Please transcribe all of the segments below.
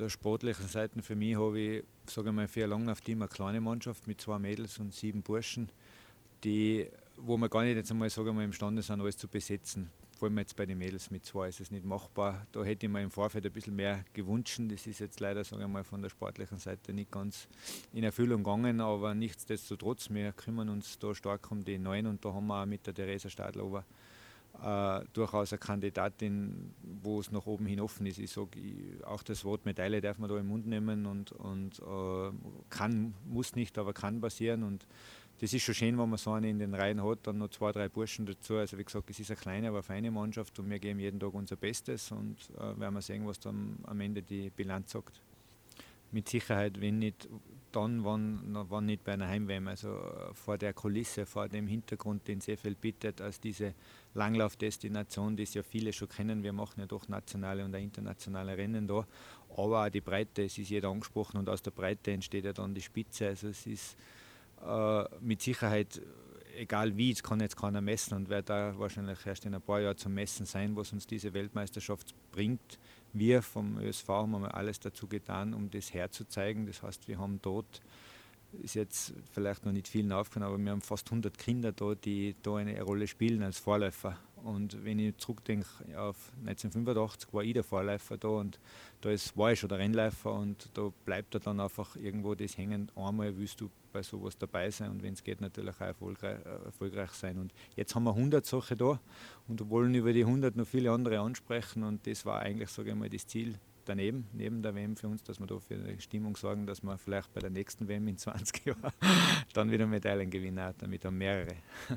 der sportlichen Seite für mich habe ich, sage ich mal, für ein Langlaufteam eine kleine Mannschaft mit 2 Mädels und 7 Burschen, wo wir gar nicht jetzt einmal, sage ich mal, imstande sind, alles zu besetzen. Vor allem jetzt bei den Mädels mit 2 ist es nicht machbar. Da hätte ich mir im Vorfeld ein bisschen mehr gewünscht. Das ist jetzt leider, sage ich mal, von der sportlichen Seite nicht ganz in Erfüllung gegangen, aber nichtsdestotrotz, wir kümmern uns da stark um die Neuen und da haben wir auch mit der Theresa Stadlober durchaus eine Kandidatin, wo es nach oben hin offen ist. Ich sage, auch das Wort Medaille darf man da im Mund nehmen und muss nicht, aber kann passieren. Und das ist schon schön, wenn man so eine in den Reihen hat, dann noch 2, 3 Burschen dazu. Also wie gesagt, es ist eine kleine, aber feine Mannschaft und wir geben jeden Tag unser Bestes und werden wir sehen, was dann am Ende die Bilanz sagt. Mit Sicherheit, wenn nicht dann, wann nicht bei einer Heim-WM. Also vor der Kulisse, vor dem Hintergrund, den Seefeld bietet, als diese Langlaufdestination, die es ja viele schon kennen. Wir machen ja doch nationale und internationale Rennen da. Aber auch die Breite, es ist jeder angesprochen und aus der Breite entsteht ja dann die Spitze. Also es ist mit Sicherheit, egal wie, es kann jetzt keiner messen und wird da wahrscheinlich erst in ein paar Jahren zum Messen sein, was uns diese Weltmeisterschaft bringt. Wir vom ÖSV haben alles dazu getan, um das herzuzeigen. Das heißt, wir haben dort, ist jetzt vielleicht noch nicht vielen aufgefallen, aber wir haben fast 100 Kinder da, die da eine Rolle spielen als Vorläufer. Und wenn ich zurückdenke auf 1985, war ich der Vorläufer da und war ich schon der Rennläufer und da bleibt dann einfach irgendwo das hängen. Einmal willst du bei sowas dabei sein und wenn es geht, natürlich auch erfolgreich sein. Und jetzt haben wir 100 solche da und wollen über die 100 noch viele andere ansprechen und das war eigentlich, sage ich mal, das Ziel daneben, neben der WM für uns, dass wir da für eine Stimmung sorgen, dass wir vielleicht bei der nächsten WM in 20 Jahren dann wieder Medaillen gewinnen, damit haben mehrere.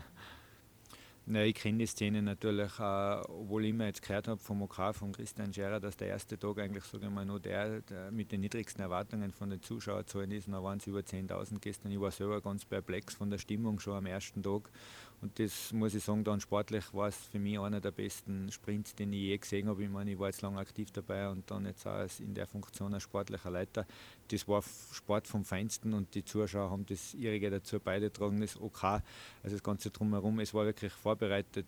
Na, ich kenne die Szene natürlich, obwohl ich immer jetzt gehört habe vom OK, von Christian Scherer, dass der erste Tag eigentlich, sage ich mal, nur der mit den niedrigsten Erwartungen von den Zuschauerzahlen ist. Da waren es über 10.000 gestern. Ich war selber ganz perplex von der Stimmung schon am ersten Tag. Und das muss ich sagen, dann sportlich war es für mich einer der besten Sprints, den ich je gesehen habe. Ich meine, ich war jetzt lange aktiv dabei und dann jetzt auch in der Funktion als sportlicher Leiter. Das war Sport vom Feinsten und die Zuschauer haben das ihrige dazu beigetragen, das OK, also das Ganze drumherum. Es war wirklich vorbereitet,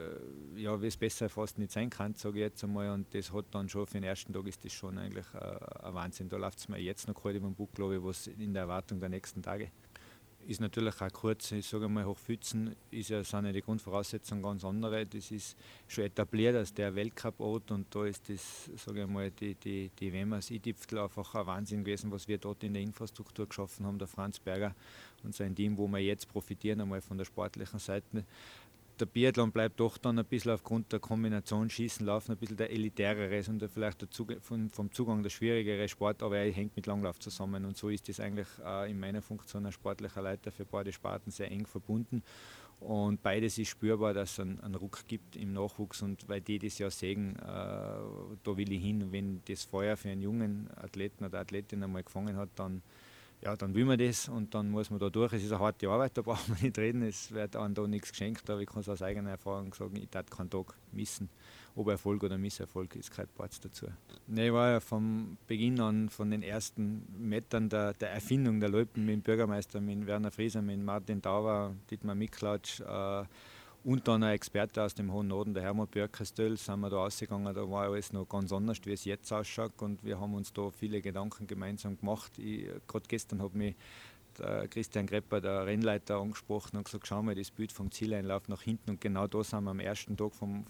wie es besser fast nicht sein kann, sage ich jetzt einmal. Und das hat dann schon für den ersten Tag ist das schon eigentlich ein Wahnsinn. Da läuft es mir jetzt noch kalt über den Bug, glaube ich, was in der Erwartung der nächsten Tage. Ist natürlich auch kurz, ich sage mal, Hochfützen sind ja die Grundvoraussetzungen ganz andere. Das ist schon etabliert als der Weltcup-Ort und da ist das, sage ich mal, die WM als i-Gipfel einfach ein Wahnsinn gewesen, was wir dort in der Infrastruktur geschaffen haben, der Franz Berger und sein Team, wo wir jetzt profitieren einmal von der sportlichen Seite. Der Biathlon bleibt doch dann ein bisschen aufgrund der Kombination Schießen, Laufen ein bisschen der elitärere und vielleicht vom Zugang der schwierigere Sport, aber er hängt mit Langlauf zusammen und so ist das eigentlich in meiner Funktion als sportlicher Leiter für beide Sparten sehr eng verbunden und beides ist spürbar, dass es einen Ruck gibt im Nachwuchs und weil die das ja sehen, da will ich hin, wenn das Feuer für einen jungen Athleten oder Athletin einmal gefangen hat, dann will man das und dann muss man da durch. Es ist eine harte Arbeit, da braucht man nicht reden, es wird einem da nichts geschenkt, aber ich kann es aus eigener Erfahrung sagen, ich darf keinen Tag missen. Ob Erfolg oder Misserfolg ist kein Platz dazu. Ich war ja vom Beginn an, von den ersten Metern der Erfindung der Loipen mit dem Bürgermeister, mit Werner Frieser, mit Martin Dauer, Dietmar Miklatsch, und dann ein Experte aus dem hohen Norden, der Hermann Björkestöll, sind wir da rausgegangen, da war alles noch ganz anders, wie es jetzt ausschaut und wir haben uns da viele Gedanken gemeinsam gemacht. Gerade gestern hat mich der Christian Grepper, der Rennleiter, angesprochen und gesagt, schau mal, das Bild vom Zieleinlauf nach hinten und genau da sind wir am ersten Tag von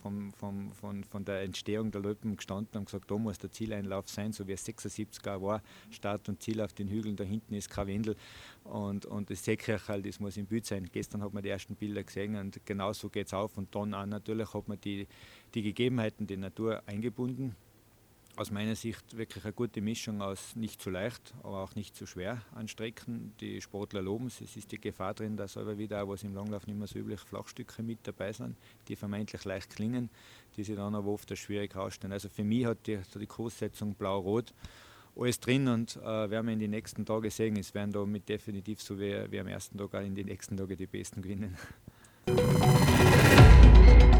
der Entstehung der Loipen gestanden und gesagt, da muss der Zieleinlauf sein, so wie es 76er war, Start und Ziel auf den Hügeln, da hinten ist kein Wendel und das Seekirchel, das muss im Bild sein. Gestern hat man die ersten Bilder gesehen und genau so geht es auf und dann auch natürlich hat man die Gegebenheiten, die Natur eingebunden. Aus meiner Sicht wirklich eine gute Mischung aus nicht zu leicht, aber auch nicht zu schwer an Strecken. Die Sportler loben es. Es ist die Gefahr drin, dass aber wieder, was im Langlauf nicht mehr so üblich, Flachstücke mit dabei sind, die vermeintlich leicht klingen, die sich dann aber oft als schwierig herausstellen. Also für mich hat die Kurssetzung blau-rot alles drin und werden wir in den nächsten Tagen sehen. Es werden da mit definitiv so wie am ersten Tag auch in den nächsten Tagen die Besten gewinnen.